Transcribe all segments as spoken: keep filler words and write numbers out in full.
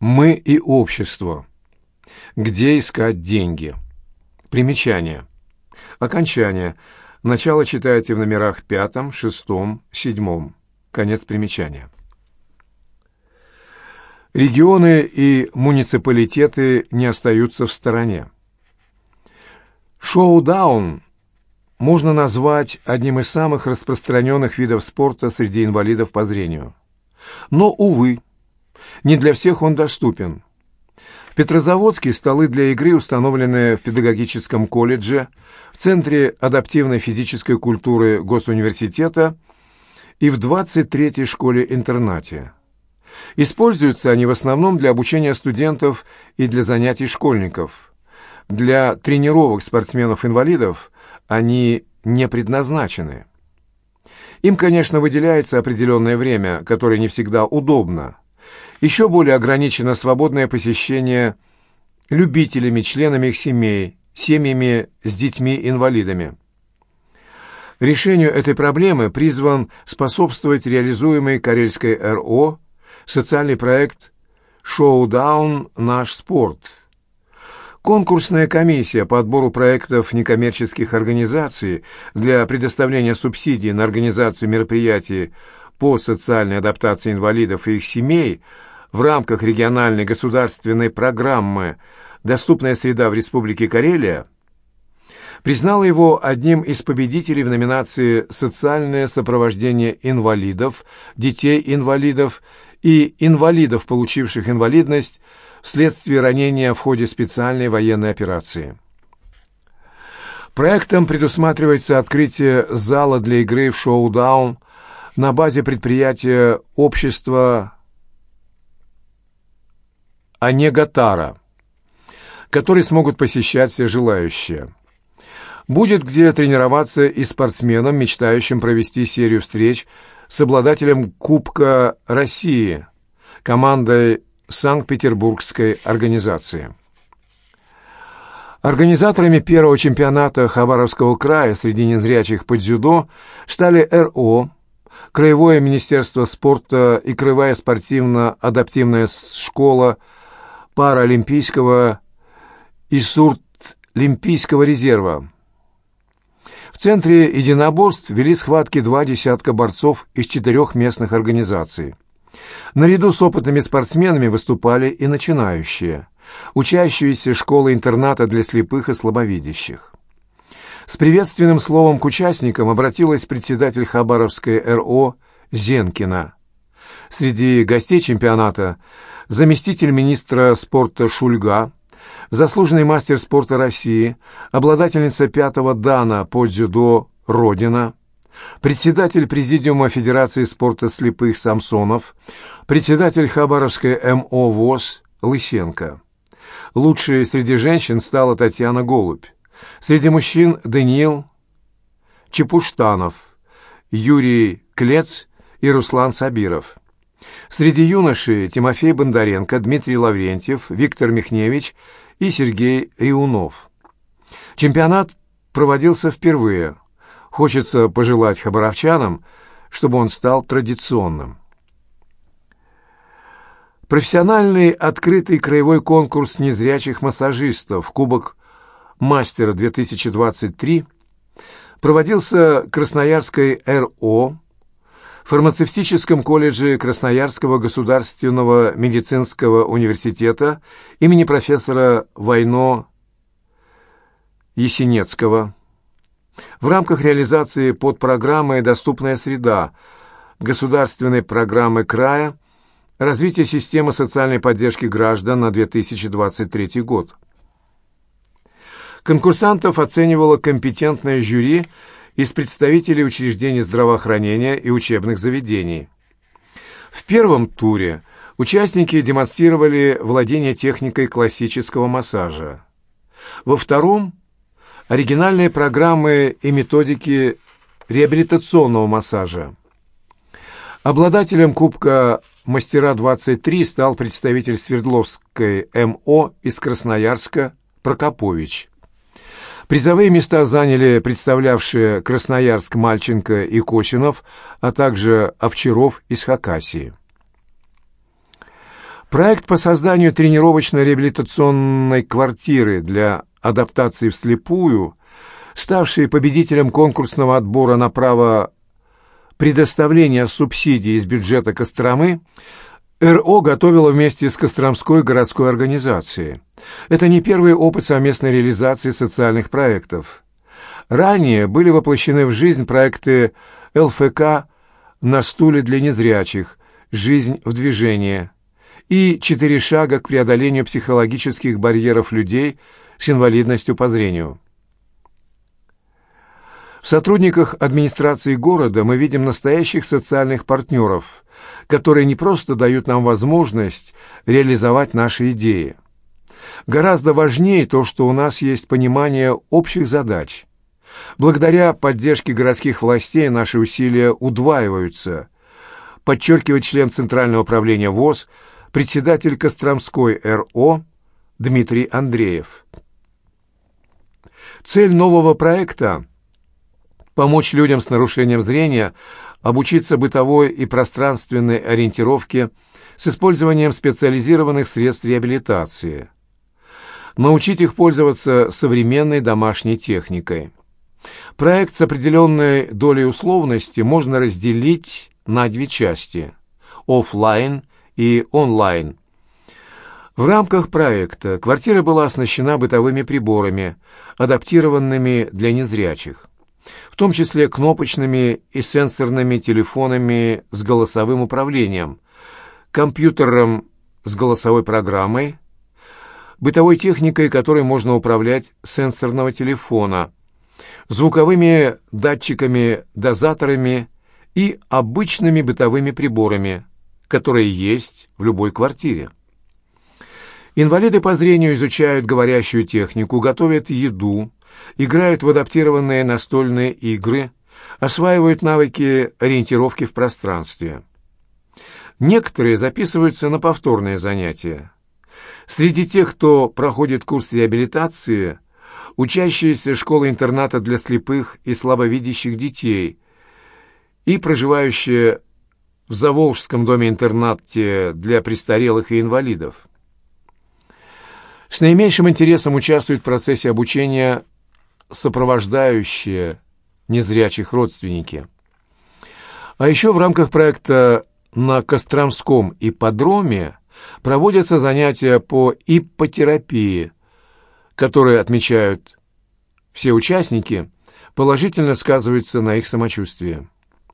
Мы и общество. Где искать деньги? Примечание. Окончание. Начало читайте в номерах пятом, шестом, седьмом. Конец примечания. Регионы и муниципалитеты не остаются в стороне. Шоу-даун можно назвать одним из самых распространенных видов спорта среди инвалидов по зрению. Но, увы, не для всех он доступен. В Петрозаводске столы для игры установлены в педагогическом колледже, в Центре адаптивной физической культуры Госуниверситета и в двадцать третьей школе-интернате. Используются они в основном для обучения студентов и для занятий школьников. Для тренировок спортсменов-инвалидов они не предназначены. Им, конечно, выделяется определенное время, которое не всегда удобно. Еще более ограничено свободное посещение любителями, членами их семей, семьями с детьми-инвалидами. Решению этой проблемы призван способствовать реализуемый Карельской эр о социальный проект «Шоу-даун. Наш спорт». Конкурсная комиссия по отбору проектов некоммерческих организаций для предоставления субсидий на организацию мероприятий по социальной адаптации инвалидов и их семей в рамках региональной государственной программы «Доступная среда в Республике Карелия» признала его одним из победителей в номинации «Социальное сопровождение инвалидов, детей-инвалидов и инвалидов, получивших инвалидность вследствие ранения в ходе специальной военной операции». Проектом предусматривается открытие зала для игры в шоу-даун на базе предприятия общества Анегатара, который смогут посещать все желающие. Будет где тренироваться и спортсменам, мечтающим провести серию встреч с обладателем Кубка России, командой Санкт-Петербургской организации. Организаторами первого чемпионата Хабаровского края среди незрячих по дзюдо стали эр о, Краевое министерство спорта и Краевая спортивно-адаптивная школа паралимпийского и сурдлимпийского резерва. В Центре единоборств вели схватки два десятка борцов из четырех местных организаций. Наряду с опытными спортсменами выступали и начинающие, учащиеся школы-интерната для слепых и слабовидящих. С приветственным словом к участникам обратилась председатель Хабаровской эр о Зенкина. Среди гостей чемпионата заместитель министра спорта Шульга, заслуженный мастер спорта России, обладательница пятого дана по дзюдо Родина, председатель президиума Федерации спорта слепых Самсонов, председатель Хабаровской эм о ВОС Лысенко. Лучшей среди женщин стала Татьяна Голубь. Среди мужчин Даниил Чепуштанов, Юрий Клец и Руслан Сабиров. Среди юношей Тимофей Бондаренко, Дмитрий Лаврентьев, Виктор Михневич и Сергей Риунов. Чемпионат проводился впервые. Хочется пожелать хабаровчанам, чтобы он стал традиционным. Профессиональный открытый краевой конкурс незрячих массажистов «Кубок мастера две тысячи двадцать три» проводился Красноярской эр о, фармацевтическом колледже Красноярского государственного медицинского университета имени профессора Войно Есенецкого в рамках реализации подпрограммы «Доступная среда» государственной программы края «Развитие системы социальной поддержки граждан на две тысячи двадцать третий год». Конкурсантов оценивало компетентное жюри из представителей учреждений здравоохранения и учебных заведений. В первом туре участники демонстрировали владение техникой классического массажа. Во втором – оригинальные программы и методики реабилитационного массажа. Обладателем Кубка «Мастера-двадцать три» стал представитель Свердловской эм о из Красноярска Прокопович. Призовые места заняли представлявшие Красноярск Мальченко и Косинов, а также Овчаров из Хакасии. Проект по созданию тренировочно-реабилитационной квартиры для адаптации вслепую, ставший победителем конкурсного отбора на право предоставления субсидий из бюджета Костромы, эр о готовила вместе с Костромской городской организацией. Это не первый опыт совместной реализации социальных проектов. Ранее были воплощены в жизнь проекты эл эф ка «На стуле для незрячих», «Жизнь в движении» и «Четыре шага к преодолению психологических барьеров людей с инвалидностью по зрению». В сотрудниках администрации города мы видим настоящих социальных партнеров, которые не просто дают нам возможность реализовать наши идеи. Гораздо важнее то, что у нас есть понимание общих задач. Благодаря поддержке городских властей наши усилия удваиваются, подчеркивает член Центрального управления ВОС, председатель Костромской эр о Дмитрий Андреев. Цель нового проекта – помочь людям с нарушением зрения обучиться бытовой и пространственной ориентировке с использованием специализированных средств реабилитации, научить их пользоваться современной домашней техникой. Проект с определенной долей условности можно разделить на две части – офлайн и онлайн. В рамках проекта квартира была оснащена бытовыми приборами, адаптированными для незрячих, в том числе кнопочными и сенсорными телефонами с голосовым управлением, компьютером с голосовой программой, бытовой техникой, которой можно управлять с сенсорного телефона, звуковыми датчиками-дозаторами и обычными бытовыми приборами, которые есть в любой квартире. Инвалиды по зрению изучают говорящую технику, готовят еду, играют в адаптированные настольные игры, осваивают навыки ориентировки в пространстве. Некоторые записываются на повторные занятия. Среди тех, кто проходит курс реабилитации, учащиеся школы-интерната для слепых и слабовидящих детей и проживающие в Заволжском доме-интернате для престарелых и инвалидов. С наименьшим интересом участвуют в процессе обучения сопровождающие незрячих родственники. А еще в рамках проекта на Костромском ипподроме проводятся занятия по иппотерапии, которые, отмечают все участники, положительно сказываются на их самочувствии.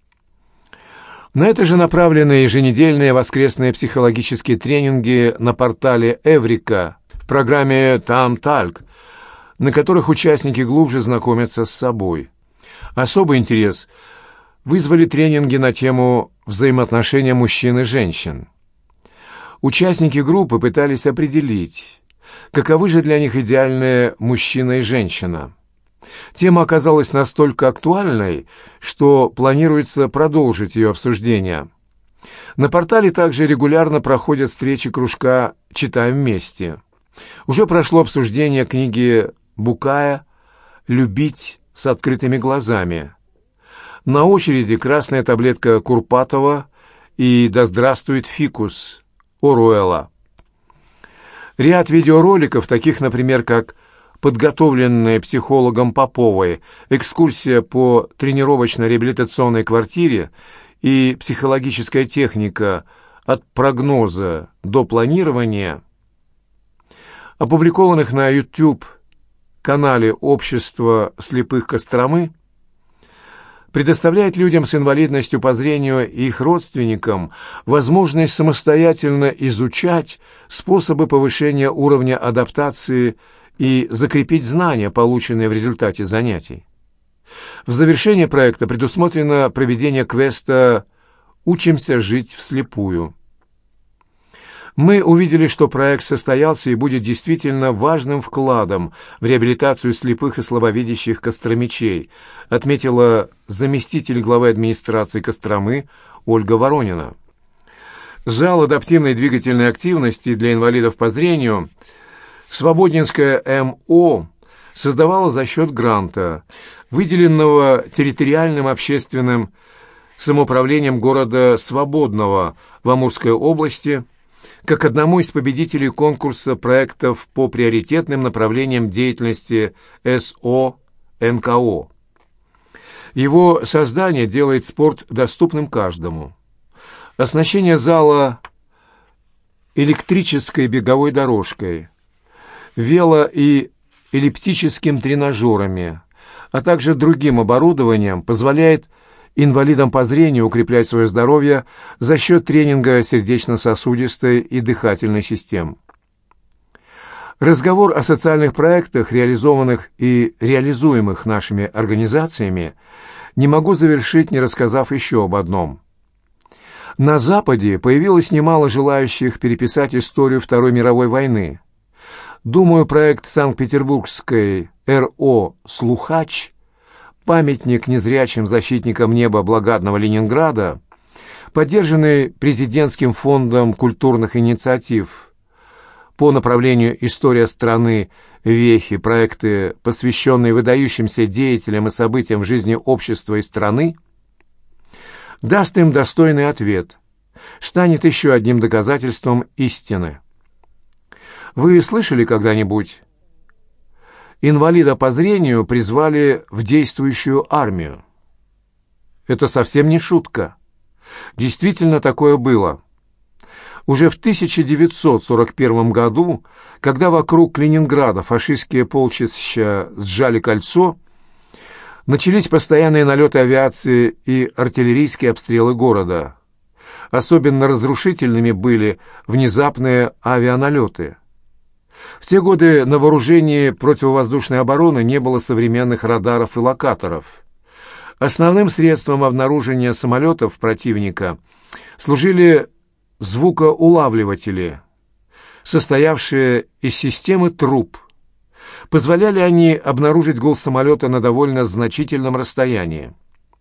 На это же направлены еженедельные воскресные психологические тренинги на портале «Эврика» в программе «Там-Тальк», на которых участники глубже знакомятся с собой. Особый интерес вызвали тренинги на тему взаимоотношения мужчин и женщин. Участники группы пытались определить, каковы же для них идеальные мужчина и женщина. Тема оказалась настолько актуальной, что планируется продолжить ее обсуждение. На портале также регулярно проходят встречи кружка «Читаем вместе». Уже прошло обсуждение книги Букая «Любить с открытыми глазами». На очереди красная таблетка Курпатова и «Да здравствует фикус» Оруэлла. Ряд видеороликов, таких, например, как подготовленная психологом Поповой экскурсия по тренировочно-реабилитационной квартире и психологическая техника от прогноза до планирования, опубликованных на YouTube-канале Общества слепых Костромы, предоставляет людям с инвалидностью по зрению и их родственникам возможность самостоятельно изучать способы повышения уровня адаптации и закрепить знания, полученные в результате занятий. В завершение проекта предусмотрено проведение квеста «Учимся жить вслепую». Мы увидели, что проект состоялся и будет действительно важным вкладом в реабилитацию слепых и слабовидящих костромичей, отметила заместитель главы администрации Костромы Ольга Воронина. Зал адаптивной двигательной активности для инвалидов по зрению Свободнинская эм о создавала за счет гранта, выделенного территориальным общественным самоуправлением города Свободного в Амурской области как одному из победителей конкурса проектов по приоритетным направлениям деятельности эс о эн ка о. Его создание делает спорт доступным каждому. Оснащение зала электрической беговой дорожкой, вело- и эллиптическим тренажерами, а также другим оборудованием позволяет инвалидам по зрению укреплять свое здоровье за счет тренинга сердечно-сосудистой и дыхательной систем. Разговор о социальных проектах, реализованных и реализуемых нашими организациями, не могу завершить, не рассказав еще об одном. На Западе появилось немало желающих переписать историю Второй мировой войны. Думаю, проект Санкт-Петербургской эр о «Слухач», памятник незрячим защитникам неба благодатного Ленинграда, поддержанный президентским фондом культурных инициатив по направлению «История страны», «Вехи», проекты, посвященные выдающимся деятелям и событиям в жизни общества и страны, даст им достойный ответ, станет еще одним доказательством истины. Вы слышали когда-нибудь? Инвалида по зрению призвали в действующую армию. Это совсем не шутка. Действительно такое было. Уже в тысяча девятьсот сорок первом году, когда вокруг Ленинграда фашистские полчища сжали кольцо, начались постоянные налеты авиации и артиллерийские обстрелы города. Особенно разрушительными были внезапные авианалеты. В те годы на вооружении противовоздушной обороны не было современных радаров и локаторов. Основным средством обнаружения самолетов противника служили звукоулавливатели, состоявшие из системы труб. Позволяли они обнаружить гул самолета на довольно значительном расстоянии.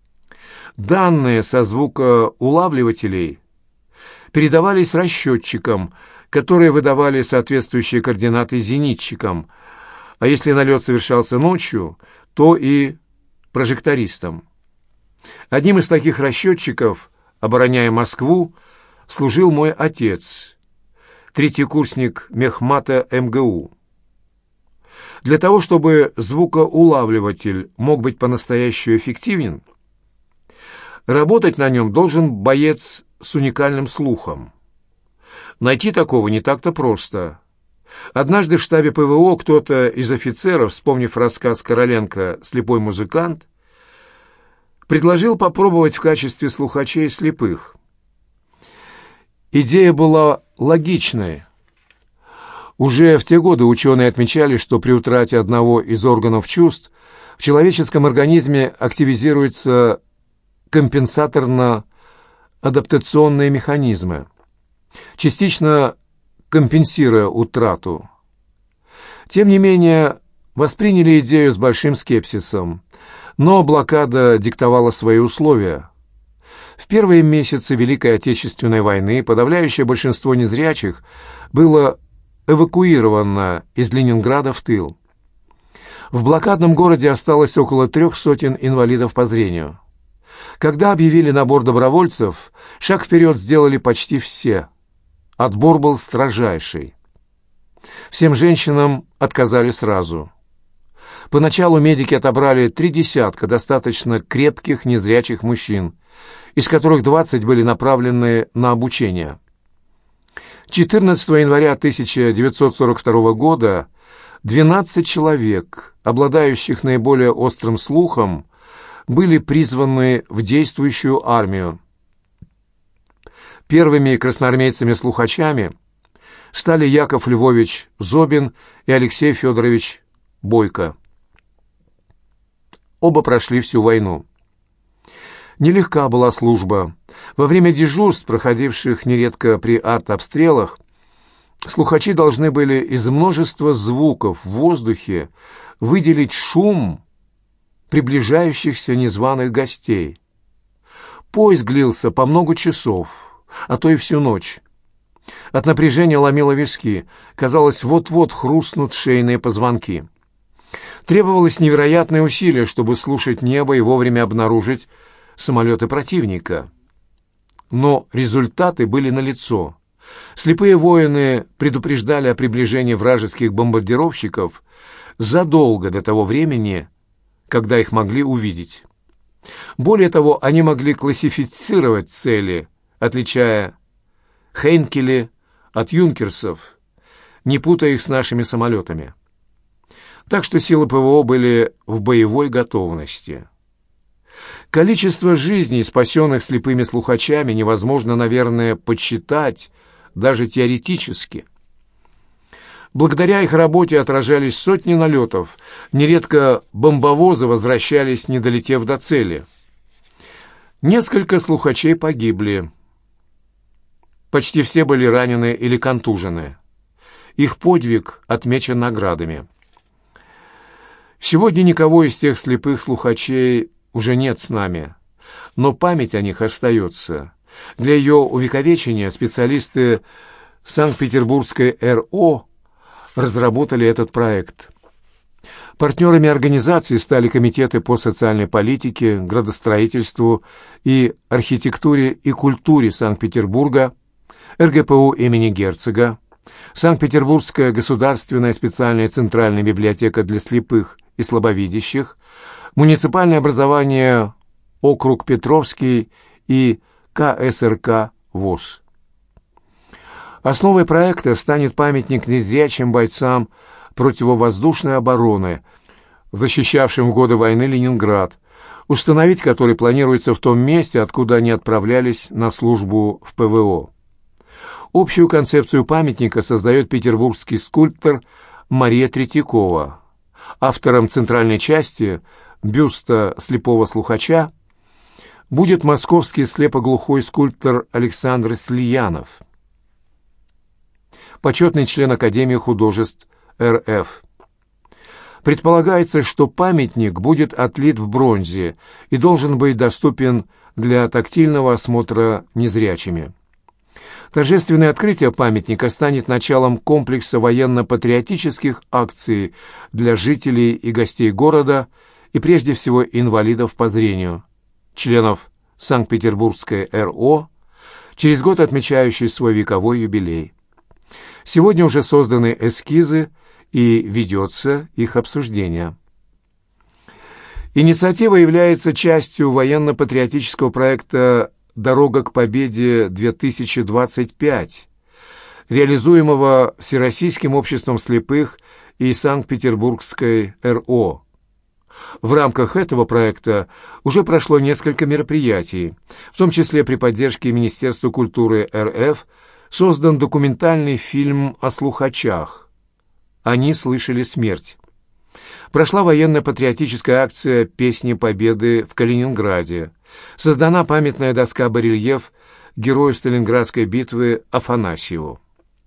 Данные со звукоулавливателей передавались расчетчикам, которые выдавали соответствующие координаты зенитчикам, а если налет совершался ночью, то и прожектористам. Одним из таких расчетчиков, обороняя Москву, служил мой отец, третий курсник мехмата эм гэ у. Для того, чтобы звукоулавливатель мог быть по-настоящему эффективен, работать на нем должен боец с уникальным слухом. Найти такого не так-то просто. Однажды в штабе пэ вэ о кто-то из офицеров, вспомнив рассказ Короленко «Слепой музыкант», предложил попробовать в качестве слухачей слепых. Идея была логичной. Уже в те годы ученые отмечали, что при утрате одного из органов чувств в человеческом организме активизируются компенсаторно-адаптационные механизмы, частично компенсируя утрату. Тем не менее, восприняли идею с большим скепсисом, но блокада диктовала свои условия. В первые месяцы Великой Отечественной войны подавляющее большинство незрячих было эвакуировано из Ленинграда в тыл. В блокадном городе осталось около трех сотен инвалидов по зрению. Когда объявили набор добровольцев, шаг вперед сделали почти все. Отбор был строжайший. Всем женщинам отказали сразу. Поначалу медики отобрали три десятка достаточно крепких незрячих мужчин, из которых двадцать были направлены на обучение. четырнадцатого января тысяча девятьсот сорок второго года двенадцать человек, обладающих наиболее острым слухом, были призваны в действующую армию. Первыми красноармейцами-слухачами стали Яков Львович Зобин и Алексей Федорович Бойко. Оба прошли всю войну. Нелегка была служба. Во время дежурств, проходивших нередко при артобстрелах, слухачи должны были из множества звуков в воздухе выделить шум приближающихся незваных гостей. Поиск длился по много часов, а то и всю ночь. От напряжения ломило виски, казалось, вот-вот хрустнут шейные позвонки. Требовалось невероятное усилие, чтобы слушать небо и вовремя обнаружить самолеты противника. Но результаты были налицо. Слепые воины предупреждали о приближении вражеских бомбардировщиков задолго до того времени, когда их могли увидеть. Более того, они могли классифицировать цели, отличая Хейнкели от юнкерсов, не путая их с нашими самолетами. Так что силы ПВО были в боевой готовности. Количество жизней, спасенных слепыми слухачами, невозможно, наверное, подсчитать даже теоретически. Благодаря их работе отражались сотни налетов, нередко бомбовозы возвращались, не долетев до цели. Несколько слухачей погибли. Почти все были ранены или контужены. Их подвиг отмечен наградами. Сегодня никого из тех слепых слухачей уже нет с нами, но память о них остается. Для ее увековечения специалисты Санкт-Петербургской эр о разработали этот проект. Партнерами организации стали комитеты по социальной политике, градостроительству и архитектуре и культуре Санкт-Петербурга, эр гэ пэ у имени Герцога, Санкт-Петербургская государственная специальная центральная библиотека для слепых и слабовидящих, муниципальное образование округ Петровский и ка эс эр ка ВОС. Основой проекта станет памятник незрячим бойцам противовоздушной обороны, защищавшим в годы войны Ленинград, установить который планируется в том месте, откуда они отправлялись на службу в пэ вэ о. Общую концепцию памятника создает петербургский скульптор Мария Третьякова. Автором центральной части бюста слепого слухача будет московский слепоглухой скульптор Александр Слиянов, почетный член Академии художеств эр эф. Предполагается, что памятник будет отлит в бронзе и должен быть доступен для тактильного осмотра незрячими. Торжественное открытие памятника станет началом комплекса военно-патриотических акций для жителей и гостей города и прежде всего инвалидов по зрению, членов Санкт-Петербургской эр о, через год отмечающей свой вековой юбилей. Сегодня уже созданы эскизы и ведется их обсуждение. Инициатива является частью военно-патриотического проекта «Дорога к победе-две тысячи двадцать пять», реализуемого Всероссийским обществом слепых и Санкт-Петербургской эр о. В рамках этого проекта уже прошло несколько мероприятий, в том числе при поддержке Министерства культуры эр эф создан документальный фильм о слухачах «Они слышали смерть». Прошла военно-патриотическая акция «Песни Победы» в Калининграде. Создана памятная доска-барельеф герою Сталинградской битвы Афанасьеву.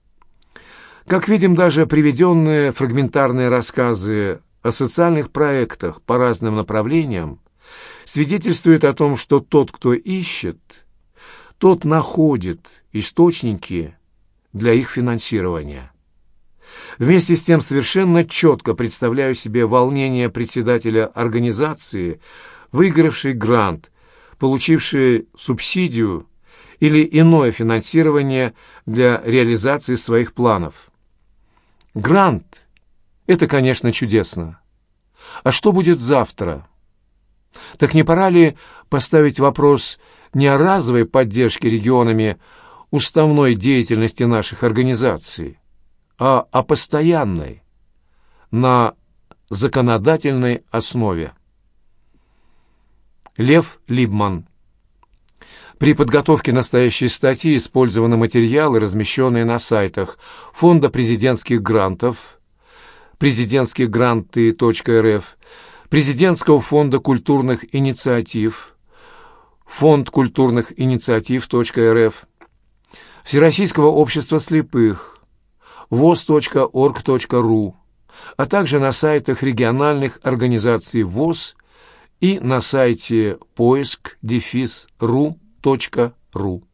Как видим, даже приведенные фрагментарные рассказы о социальных проектах по разным направлениям свидетельствуют о том, что тот, кто ищет, тот находит источники для их финансирования. Вместе с тем совершенно четко представляю себе волнение председателя организации, выигравшей грант, получившей субсидию или иное финансирование для реализации своих планов. Грант – это, конечно, чудесно. А что будет завтра? Так не пора ли поставить вопрос не о разовой поддержке регионами уставной деятельности наших организаций, а о постоянной, на законодательной основе? Лев Либман. При подготовке настоящей статьи использованы материалы, размещенные на сайтах Фонда президентских грантов, президентские гранты точка эр эф, Президентского фонда культурных инициатив, Фонд культурных инициатив точка эр эф, Всероссийского общества слепых, воз точка орг точка ру, а также на сайтах региональных организаций ВОС и на сайте поиск дефис ру точка ру.